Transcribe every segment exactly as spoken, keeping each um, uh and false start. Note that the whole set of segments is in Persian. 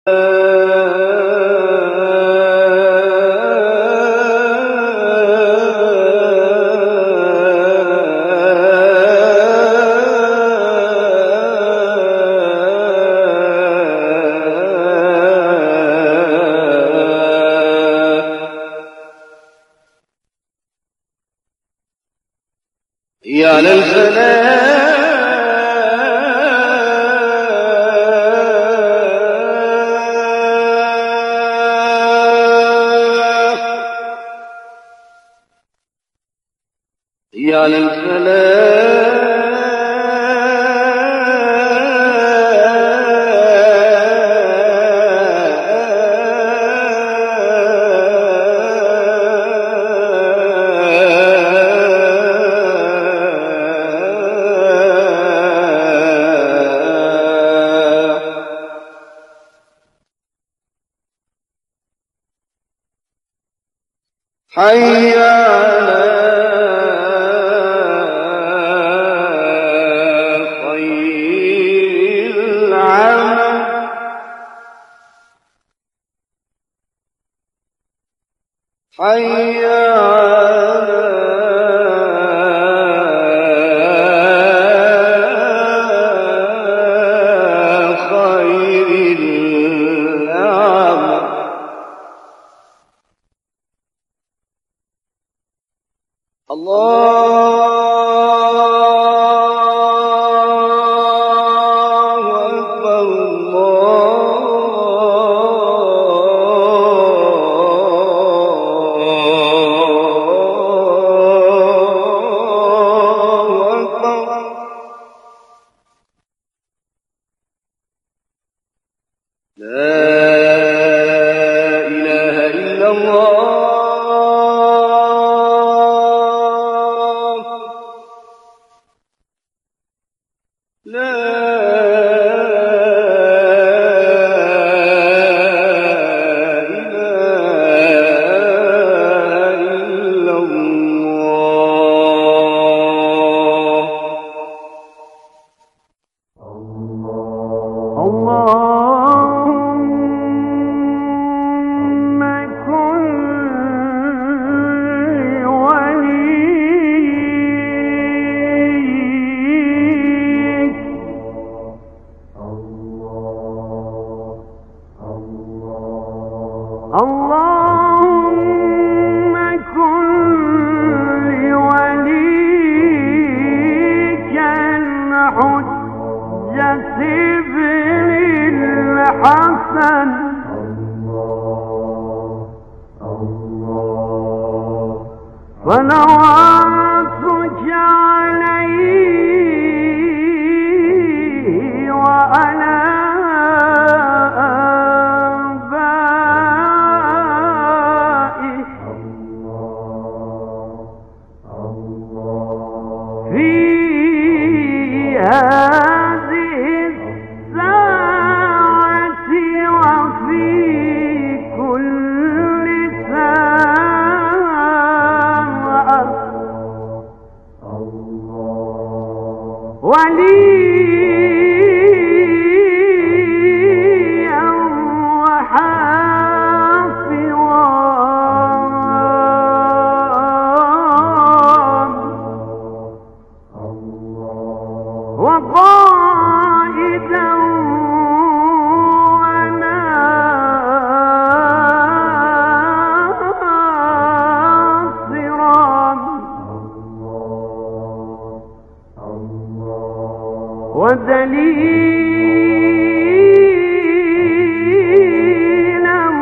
يا للفلاح يا للفلاح حي على خير العمل حي على خير العمل الله أكبر الله أكبر لا إله إلا الله لا إله إلا الله اللهم كن وليك اللهم كن لوليك الحجة ابن الحسن صلواتك عليه وعلى في هذه الساعة وفي كل ساعة وليا وحافظا وقائدا وناصرا ودليلا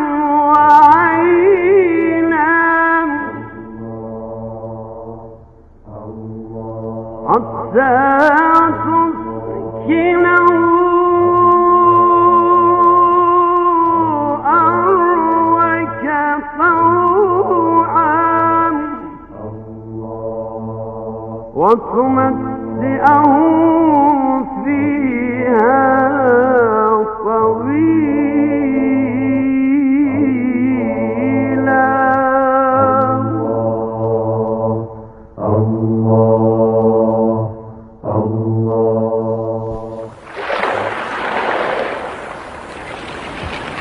وعينا حتى تسكنه أرضك طوعا وتمتعه فيها طويلا الله الله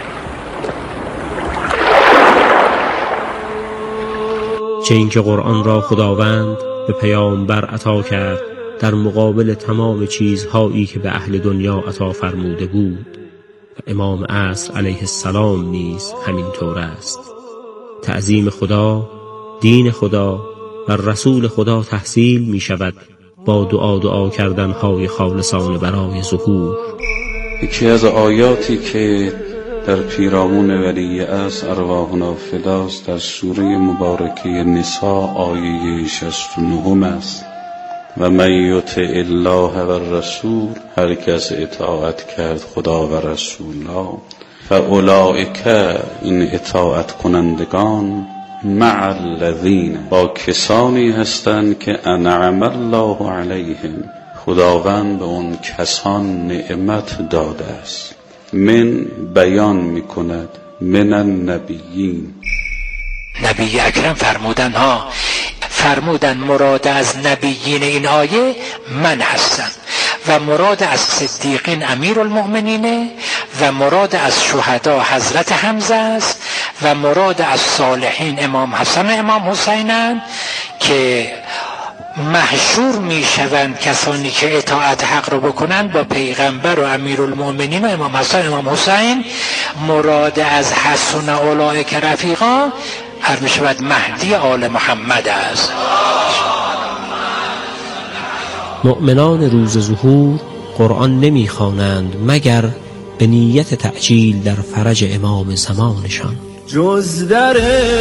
چه اینکه قرآن را خداوند به پیامبر عطا کرد در مقابل تمام چیزهایی که به اهل دنیا عطا فرموده بود و امام عصر علیه السلام نیز همین طور است. تعظیم خدا، دین خدا و رسول خدا تحصیل می شود با دعا دعا کردنهای خالصانه برای ظهور. یکی از آیاتی که در پیرامون ولی عصر ارواحنا فداست در سوره مبارکه نساء آیه شصت و نه است: و من یطع الله و الرسول، هر کس اطاعت کرد خدا و رسول را، فاولئک، این اطاعت کنندگان، مع الذین، با کسانی هستند که انعم الله علیهم، خداوند به اون کسان نعمت داده است. من بیان میکند من النبیین. نبی اکرم فرمودن ها فرمودن مراد از نبیین این آیه من هستم و مراد از صدیقین امیر المؤمنین و مراد از شهدا حضرت حمزه است و مراد از صالحین امام حسن و امام حسینن که محشور می شوند کسانی که اطاعت حق رو بکنند با پیغمبر و امیر المؤمنین و امام حسن و امام حسین. مراد از حسن اولئک رفیقا هر می شود مهدی آل محمد است. مؤمنان روز ظهور قرآن نمی خوانند مگر به نیت تعجیل در فرج امام زمانشان. جز در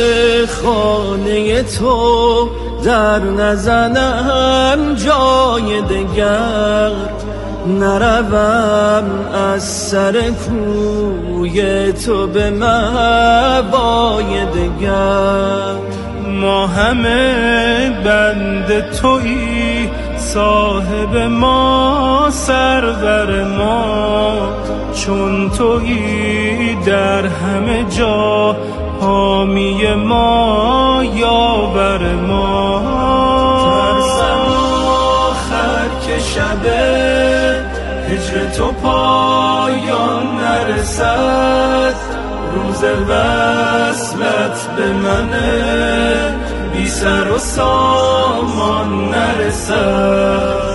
خانه تو در نزنم جای دگر، نروم از سر کوی تو به مأوای دگر. ما همه بند تویی، صاحب ما سرور ما، چون تویی در همه جا حامی ما یاور ما. ترسم آخر که شب هجر تو پایان نرسد، روز وصلت به من بی سر و سامان نرسد.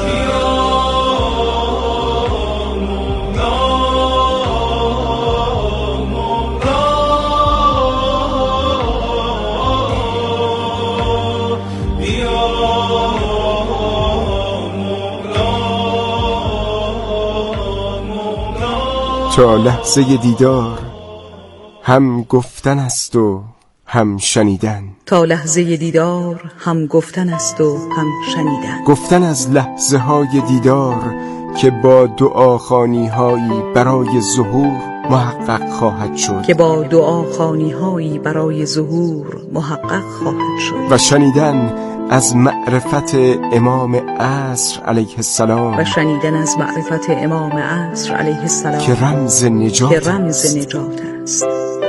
تا لحظه دیدار هم گفتن است و هم شنیدن. تا لحظه دیدار هم گفتن است و هم شنیدن. گفتن از لحظه های دیدار که با دعاخوانی هایی برای ظهور محقق خواهد شد. که با دعاخوانی هایی برای ظهور محقق خواهد شد. و شنیدن از معرفت امام عصر علیه السلام. و شنیدن از معرفت امام عصر علیه السلام که رمز نجات که رمز نجات است.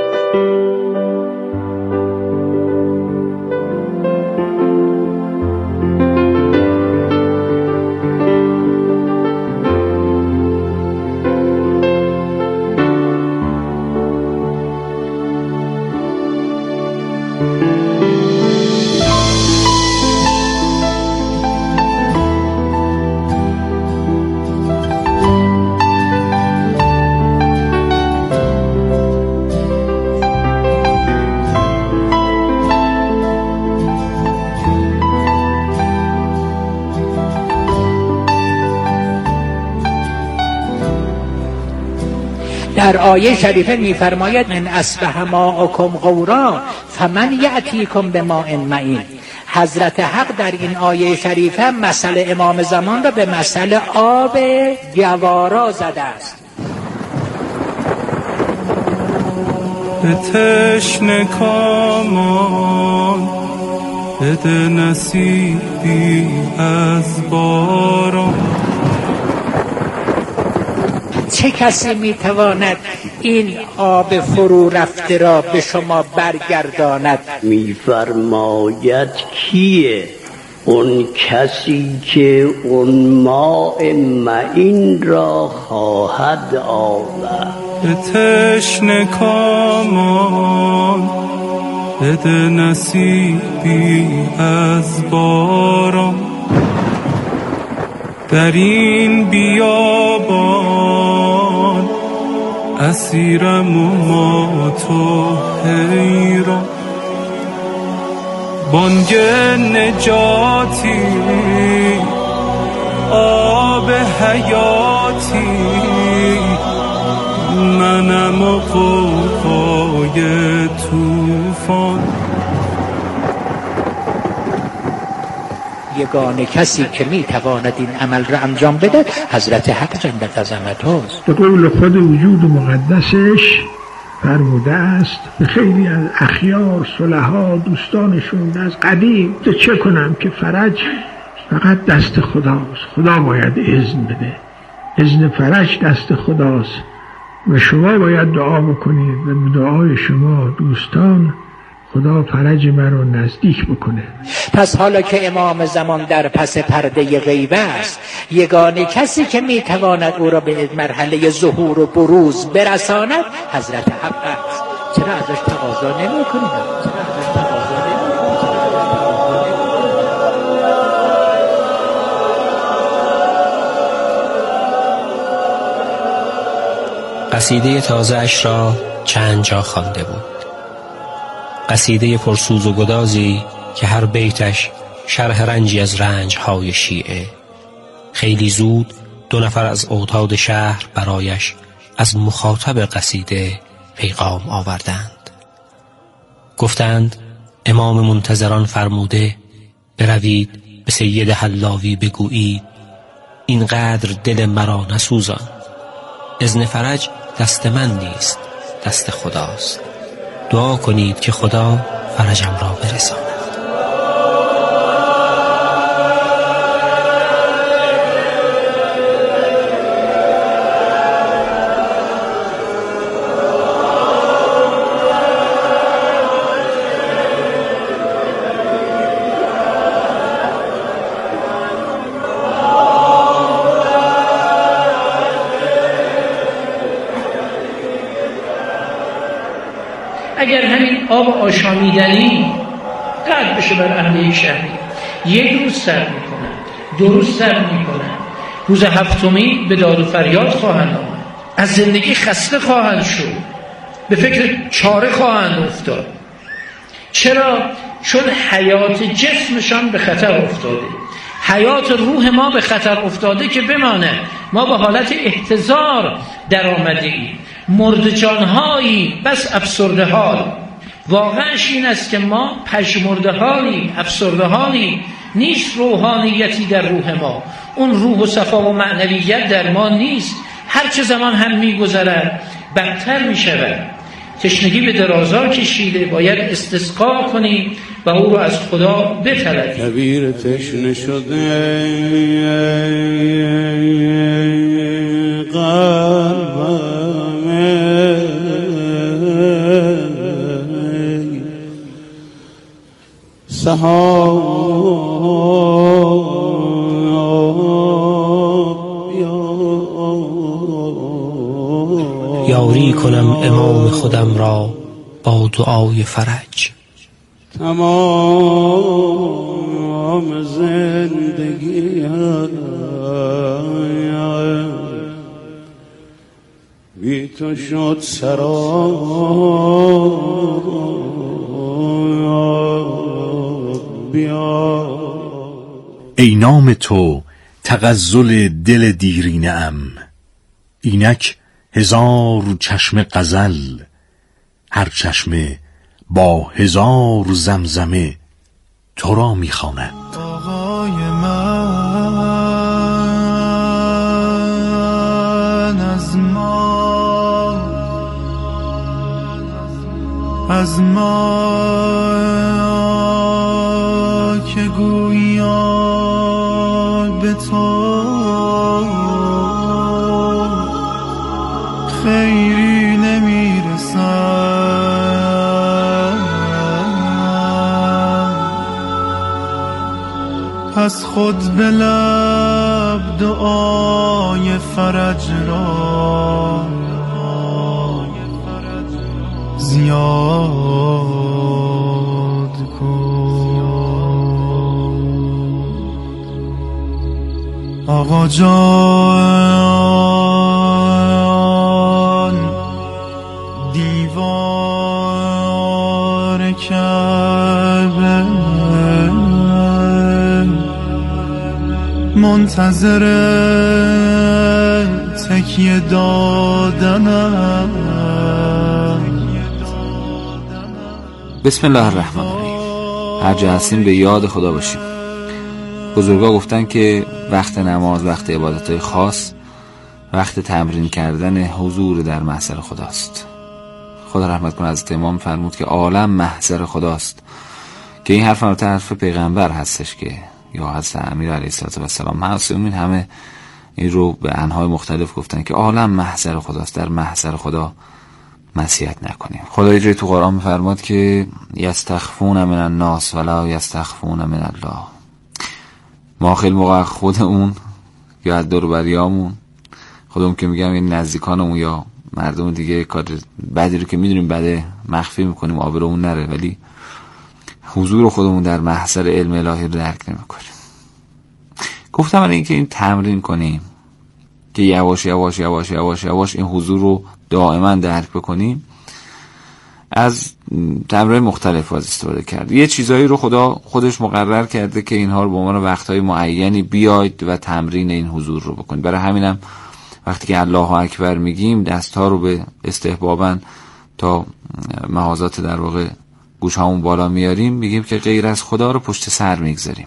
در آیه شریفه می‌فرماید من اصبح ماءکم غورا فمن یأتیکم بماء معین. حضرت حق در این آیه شریفه مثل امام زمان را به مثل آب گوارا زده است. به تشنه کامان بده نصیبی از باران. چه کسی میتواند این آب فرو رفته را به شما برگرداند؟ میفرماید کیه اون کسی که اون ماء معین را خواهد آورد. به تشنه کامان بده نصیبی از باران. در این بیابان اسیرم و ما تو حیران. بانگ نجاتی آب حیاتی منم و غوغای طوفان. یگانه کسی که میتواند این عمل را انجام بده حضرت حق جلت عظمت هاست. به قول خود وجود مقدسش فرموده است به خیلی از اخیار صلحا دوستانشون از قدیم تو چه کنم که فرج فقط دست خداست، خدا باید اذن بده، اذن فرج دست خداست و شما باید دعا بکنید و به دعای شما دوستان خدا فرج من رو نزدیک بکنه. پس حالا که امام زمان در پس پرده غیب است، یگانه کسی که میتواند او را به مرحله ظهور و بروز برساند حضرت حق است. چرا ازش تقاضا نمی کنید؟ چرا ازش تقاضا نمی کنید؟ قصیده تازه اش را چند جا خوانده بود. قصیده پرسوز و گدازی که هر بیتش شرح رنجی از رنج‌های شیعه. خیلی زود دو نفر از اوتاد شهر برایش از مخاطب قصیده پیغام آوردند. گفتند امام منتظران فرموده بروید به سید حلاوی بگویید اینقدر دل مرا نسوزان، اذن فرج دست من نیست، دست خداست. دعا کنید که خدا فرجم را برساند. اگر همین آب آشامیدنی قطع بشه بر اهل یک شهری، یک روز سر میکنن، دو روز سر میکنن، روز هفتمی به داد و فریاد خواهند آمد، از زندگی خسته خواهند شد، به فکر چاره خواهند افتاد. چرا؟ چون حیات جسمشان به خطر افتاده، حیات روح ما به خطر افتاده که بمانه. ما به حالت احتضار در آمده ایم، مرد جانهایی بس افسرده حال. واقعش این است که ما پژمرده حالی، افسرده حالی، نیست روحانیتی در روح ما، اون روح و صفا و معنویت در ما نیست. هر چه زمان هم میگذرد بدتر میشود. تشنگی به درازا کشیده، باید استسقا کنیم و او رو از خدا بطلبیم. کبیر تشنه شده قلبم یاری کنم امام خودم را با دعای فرج. تمام زندگی بی تو شد سراب. ای نام تو تغزل دل دیرینه ام، اینک هزار چشم غزل، هر چشمه با هزار زمزمه تو را میخواند. آقای من از ما از ما که گویا به تو خیری نمیرسد، پس خود به لب دعای فرج را زیاد آقا جان دیوار کعبه منتظر تکیه دادنم. بسم الله الرحمن الرحیم. هر جا هستیم به یاد خدا باشیم. بزرگا گفتن که وقت نماز وقت عبادتهای خاص، وقت تمرین کردن حضور در محضر خداست. خدا رحمت کنه حضرت امام فرمود که عالم محضر خداست، که این حرف البته حرف پیغمبر هستش که یا حضرت امیر علیه السلام معصومین همه این رو به انواع مختلف گفتن که عالم محضر خداست، در محضر خدا معصیت نکنیم. خدا یه جای تو قرآن میفرماد که یستخفون من الناس ولا یستخفون من الله. ما خیلی موقع خودمون یا دور بریامون خودمون که میگم این نزدیکانمون یا مردم دیگه کار بدی رو که میدونیم بده مخفی میکنیم آبرومون نره، ولی حضور خودمون در محضر علم الهی رو درک نمیکنیم. گفتم برای اینکه این تمرین کنیم که یواش یواش یواش یواش یواش این حضور رو دائما درک بکنیم، از تمرین مختلف از استفاده کرد. یه چیزایی رو خدا خودش مقرر کرده که اینها رو به عنوان وقتهای معینی بیاید و تمرین این حضور رو بکنید. برای همینم وقتی که الله اکبر میگیم دستها رو به استحباباً تا محاذات در واقع گوشهامون بالا میاریم، میگیم که غیر از خدا رو پشت سر میگذاریم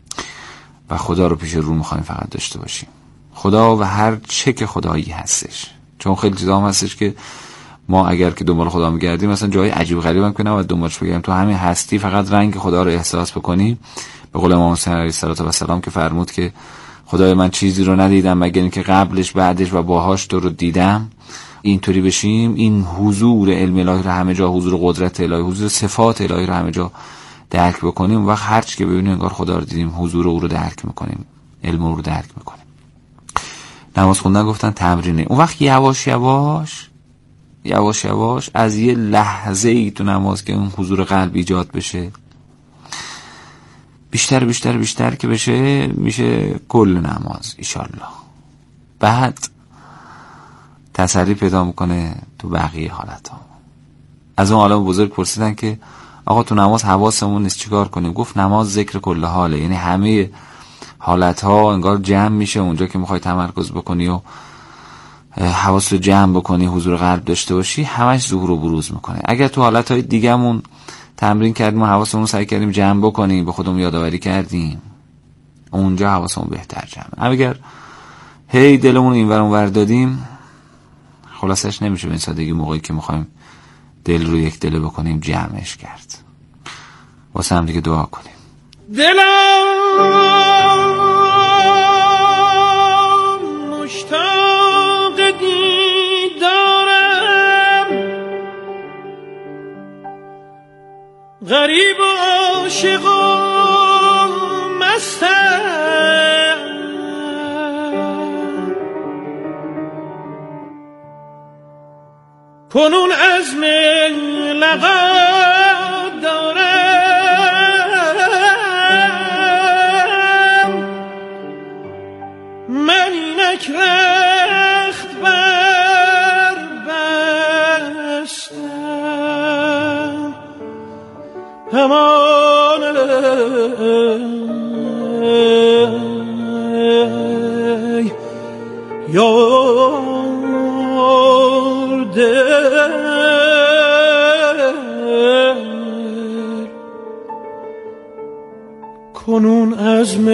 و خدا رو پیش رو میخوایم فقط داشته باشیم. خدا و هر چه که خدایی هستش. چون خیلی چیزا هم هستش که ما اگر که دنبال خدا میگردیم مثلا جای عجیب غریب هم که نباید دنبالش بگردیم، تو همین هستی فقط رنگ خدا رو احساس بکنیم. به قول امام حسین علیه السلام که فرمود که خدای من چیزی رو ندیدم مگر اینکه قبلش بعدش و باهاش تو رو دیدم. اینطوری بشیم، این حضور علم الهی رو همه جا، حضور قدرت الهی، حضور صفات الهی رو همه جا درک بکنیم، وقت هر چی که ببینیم انگار خدا رو دیدیم، حضور او رو درک میکنیم، علم او رو درک میکنیم. نماز خوندن گفتن تمرینه. اون وقت یواش یواش یواش یواش از یه لحظه ای تو نماز که اون حضور قلب ایجاد بشه، بیشتر بیشتر بیشتر که بشه، میشه کل نماز ایشالله. بعد تسری پیدا میکنه تو بقیه حالت ها. از اون عالم بزرگ پرسیدن که آقا تو نماز حواسمون نیست چیکار کنیم؟ گفت نماز ذکر کل حاله، یعنی همه حالت ها انگار جمع میشه اونجا که میخوای تمرکز بکنی و حواس رو جمع بکنی، حضور قلب داشته باشی، همش ظهور و بروز میکنه. اگر تو حالت های دیگه‌مون تمرین کردیم و حواسمون رو سعی کردیم جمع بکنیم، به خودمون یادآوری کردیم، اونجا حواسمون بهتر جمع. اگر هی دلمون اینور اونور دادیم، خلاصش نمیشه به این سادگی موقعی که میخوایم دل رو یک دل بکنیم جمعش کرد. واسه هم دیگه دعا کنیم. دلم مشتاق دیدارم، غریب و عاشق و مستم، کنون عزم لقا دارم، من اینک رخت بر بستم، همان یار دل کنون عزم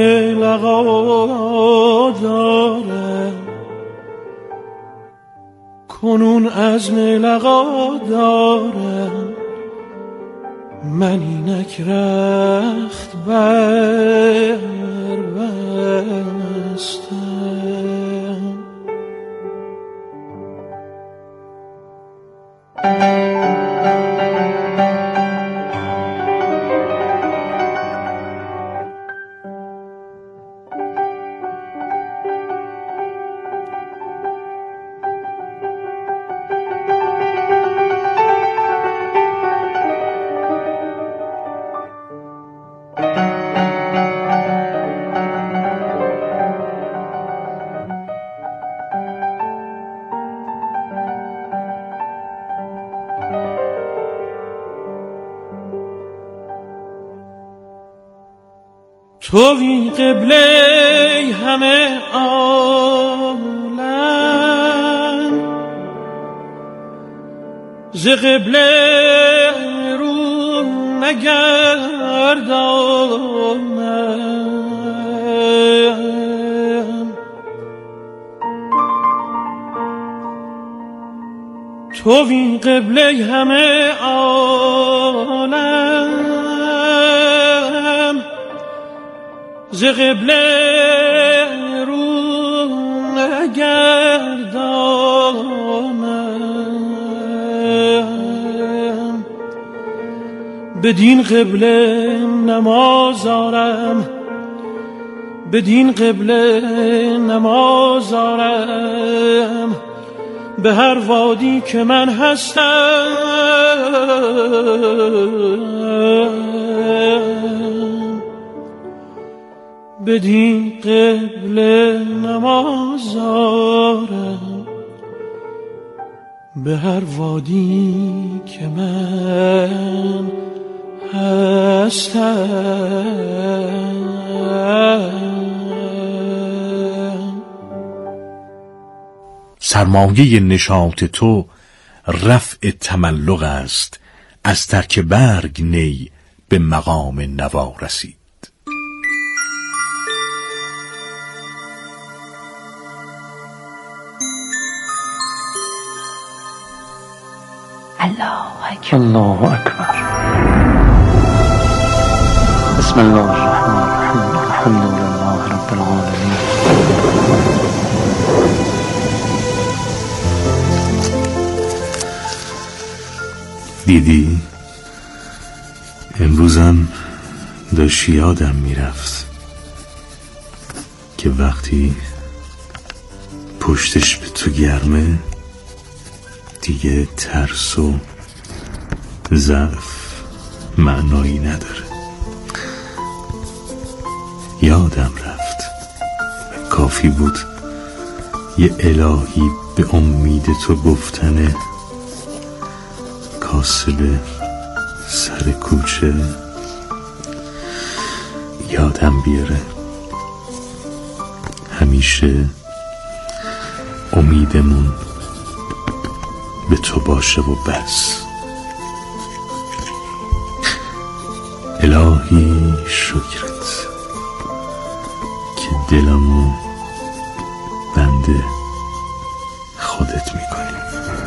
لقا دارم، کنون عزم لقا دارم، من اینک رخت بر بستم. توی قبله همه عالم، ز قبله رو نگردانم. توی قبله همه عالم، ز قبله رو نگردانم. بدین قبله نماز آرم، بدین قبله نماز آرم، به هر وادی که من هستم. بدین قبله نماز آرم، به هر وادی که من هستم. سرمایه نشاط تو رفع تملق است، از ترک برگ نی به مقام نوا رسید. الله اکبر. الله اکبر. بسم الله الرحمن الرحیم. الحمد لله رب العالمین. دیدی امروزم داشت یادم میرفت که وقتی پشتش به تو گرمه دیگه ترس و ضعف معنایی نداره. یادم رفت کافی بود یه الهی به امید تو گفتن کاسب سر کوچه یادم بیاره همیشه امیدمون به تو باشه و بس. الهی شکرت که دلمو بنده خودت میکنی.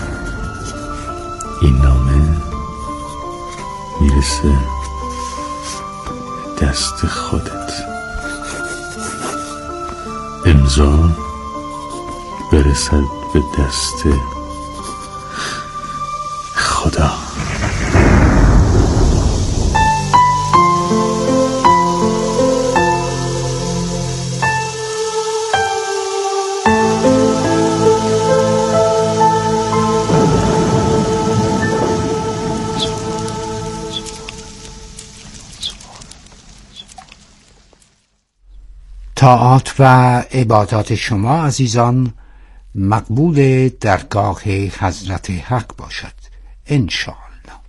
این نامه میرسه دست خودت، امضا برسد به دست خدا. طاعات و عبادات شما عزیزان مقبول درگاه حضرت حق باشد انشاءالله.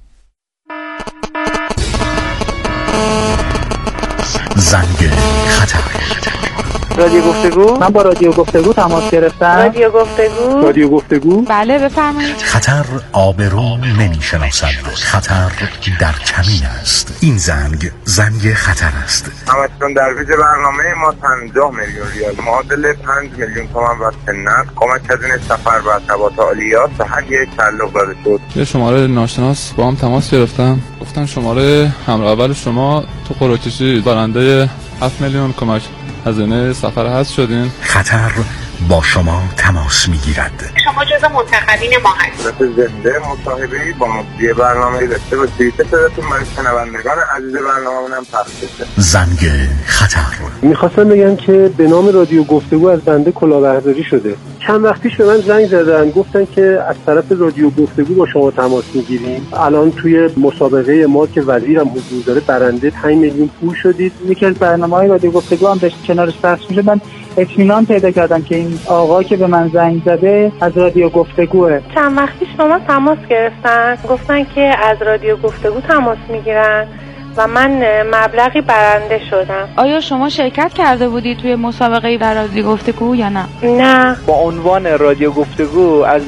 زنگ خطر. رادیو گفتگو؟ من با رادیو گفتگو تماس گرفتم. رادیو گفتگو؟ رادیو گفتگو؟ بله بفرمایید. خطر آبرو نمی شناسد، خطر در کمین است. این زنگ زنگ خطر است. همچنان در ویژه برنامه ما پنجاه میلیون ریال معادل پنج میلیون تومان وقت نقد کمک هزینه سفر و ارتباط عالیات به هر یک تعلق داده شد. یه شماره ناشناس با هم تماس گرفتم، گفتن شماره همراه اول شما تو قرعه‌کشی برنده هفت میلیون کمک هزینه سفر هست شدین. خطر با شما تماس میگیرد. شما جزو منتخبین ما هستید. زنده مصاحبه‌ای با مجری برنامه داشته باشید. صداتون برای شنوندگان عزیز برنامه‌مون هم پخش بشه. زنگ خطر. میخواستم بگم که به نام رادیو گفتگو از بنده کلاهبرداری شده. چند وقت پیش به من زنگ زدن، گفتن که از طرف رادیو گفتگو با شما تماس میگیریم. الان توی مسابقه ما که وزیرم حضور داره برنده پنج میلیون پول شدید. یکی از برنامه‌های رادیو گفتگو هم داشت کنارش پخش میشه. من اطمینان پیدا کردم که این آقا که به من زنگ زده از رادیو گفتگوه. چند وقت پیش با من تماس گرفتن، گفتن که از رادیو گفتگو تماس میگیرن و من مبلغی برنده شدم. آیا شما شرکت کرده بودی توی مسابقه در رادیو گفتگو یا نه؟ نه. با عنوان رادیو گفتگو از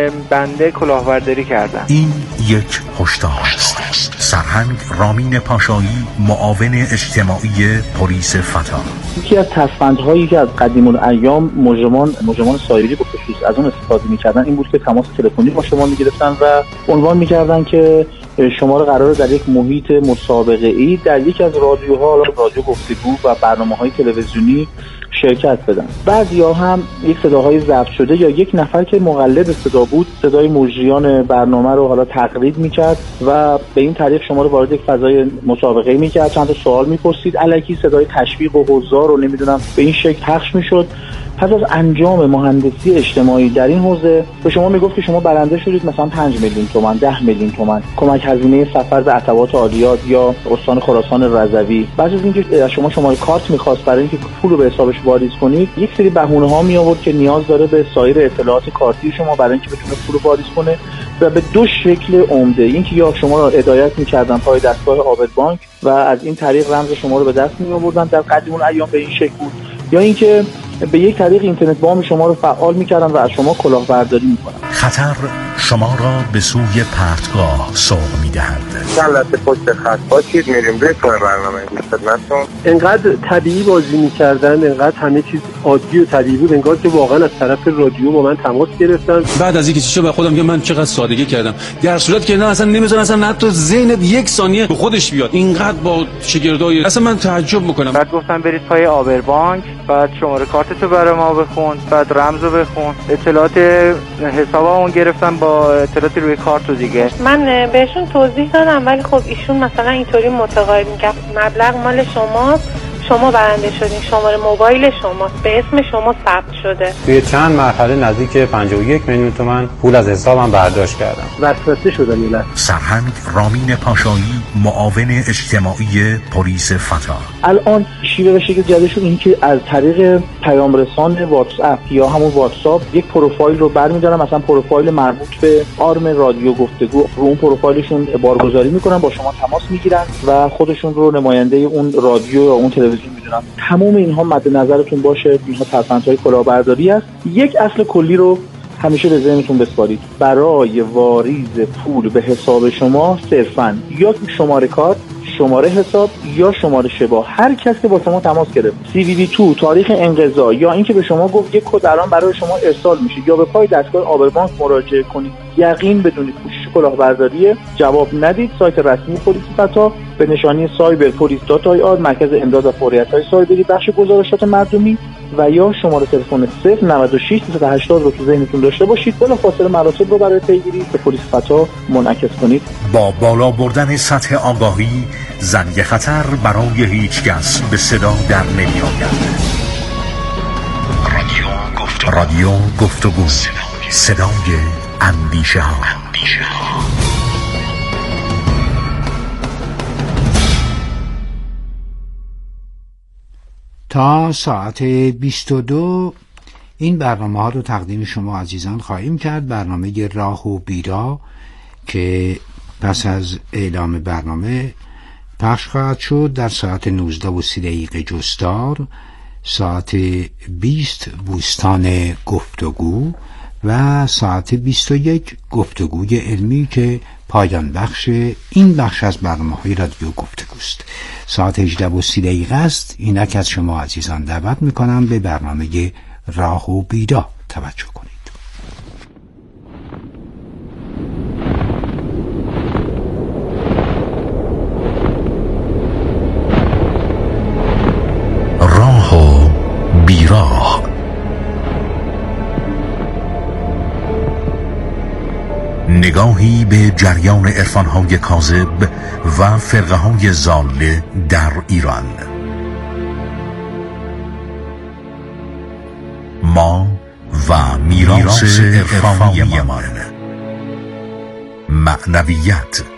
بنده کلاهبرداری کردم. این یک هشدار است. سرهنگ رامین پاشایی، معاون اجتماعی پلیس فتا. یکی از تصفندهایی که از قدیم الایام مجرمان مجرمان سایبری به خصوص از اون استفاده می‌کردن این بود که تماس تلفنی با شما می‌گرفتن و عنوان می‌کردن که شما رو قراره در یک محیط مسابقه‌ای در یک از رادیوها، رادیو گفتگو و برنامه‌های تلویزیونی شرکت بدن. بعضیا هم یک صداهای ضبط شده یا یک نفر که مقلد صدا بود صدای مجریان برنامه رو حالا تقلید می‌کرد و به این طریق شما رو وارد یک فضای مسابقه‌ای می‌کرد، چند تا سوال می‌پرسید، الکی صدای تشویق و حضار رو نمیدونم به این شکل پخش می‌شد. پس از انجام مهندسی اجتماعی در این حوزه به شما میگفت که شما برنده شدید مثلا پنج میلیون تومان، ده میلیون تومان کمک هزینه سفر به عتبات عالیات یا استان خراسان رضوی. بعد از اینکه از شما شماره کارت می‌خواست برای اینکه پول رو به حسابش واریز کنید، یک سری بهونه‌ها می آورد که نیاز داره به سایر اطلاعات کارتی شما برای اینکه بتونه پول رو واریز کنه و به دو شکل عمده. اینکه یا شما رو هدایت می‌کردن پای دستگاه آبد بانک و از این طریق رمز شما رو به دست می‌آوردن، در قدیم اون ایام به این شکل بود، یا اینکه به یک طریق اینترنت بانک شما رو فعال می‌کردن و از شما کلاهبرداری می‌کنن. خطر شما را به سوی پرتگاه سوق می‌دهد. سلت پشت خط باشید، میریم روی برنامه گوش خدمتتون. انقدر طبیعی بازی می‌کردن، انقدر همه چیز عادی و طبیعی بود، انگار که واقعا از طرف رادیو با من تماس گرفتن. بعد از اینکه چیزا به خودم که من چقدر سادگی کردم، در صورت که نه اصلا نمی‌ذارن اصلا حتی ذهنت یک ثانیه به خودش بیاد. اینقدر با شگردای اصلا من تعجب می‌کنم. بعد گفتن برید پای آبر بانک، بعد شماره کارتتو برای ما بخون، بعد رمزو بخون، اطلاعات حسابمون گرفتن با اطلاعات روی کارت دیگه. من بهشون توضیح دادم ولی خب ایشون مثلا اینطوری متقاعد می‌کرد مبلغ مال شماست، شما برنده شدین، شماره موبایل شماست، به اسم شما ثبت شده. توی چند مرحله نزدیک پنجاه و یک میلیون تومان پول از حسابم برداشت کردم. وسوسه شدن میلاد. سرهنگ رامین پاشایی، معاون اجتماعی پلیس فتا. الان شیوه شکل جدیدشون این که از طریق پیام رسان واتس اپ یا همون واتساپ یک پروفایل رو برمی‌دارن، مثلا پروفایل مربوط به آرم رادیو گفتگو، رو اون پروفایلشون بارگذاری میکنن، با شما تماس میگیرن و خودشون رو نماینده اون رادیو یا اون تلویزیون میدونن. تمام اینها مد نظرتون باشه، اینها ترفندهای کلاهبرداری است. یک اصل کلی رو همیشه به ذهنتون بسپارید. برای واریز پول به حساب شما صرفاً یا شماره کارت، شماره حساب یا شماره شبا، هر کس که با شما تماس گرفت، سی وی وی دو، تاریخ انقضا یا اینکه به شما گفت یک کد الان برای شما ارسال میشه یا به پای دستگاه آبربانک مراجعه کنید، یقین بدونید پوشش کلاهبرداری، جواب ندید. سایت رسمی پلیس فتا به نشانی سایبر پلیس دات آی آر، مرکز امداد و فوریت‌های سایبری، بخش گزارشات مردمی، و یا شماره تلفن صفر نود و شش سیصد و هشتاد رو تو ذهنتون داشته باشید. بلافاصله مراتب رو برای پیگیری به پلیس فتا منعکس کنید. با بالا بردن سطح آگاهی، زنگ خطر برای هیچ کس به صدا در نمی آید. رادیو گفتگو، رادیو گفتگو، صدای اندیشه ها. تا ساعت بیست و دو این برنامه ها رو تقدیم شما عزیزان خواهیم کرد. برنامه راه و بیرا که پس از اعلام برنامه پخش خواهد شد در ساعت نوزده و سی دقیقه جستار، ساعت بیست بوستان گفتگو و ساعت بیست و یک گفتگوی علمی که پایان بخش این بخش از برنامه‌های رادیو گفتگوست. ساعت هجده و سی دقیقه است. اینک از شما عزیزان دعوت میکنم به برنامه راه و بیدا توجه کنید. راه و بیراه. نگاهی به جریان عرفان‌های کاذب و فرقه‌های ضاله در ایران. ما و میراث عرفانی ما. معنویت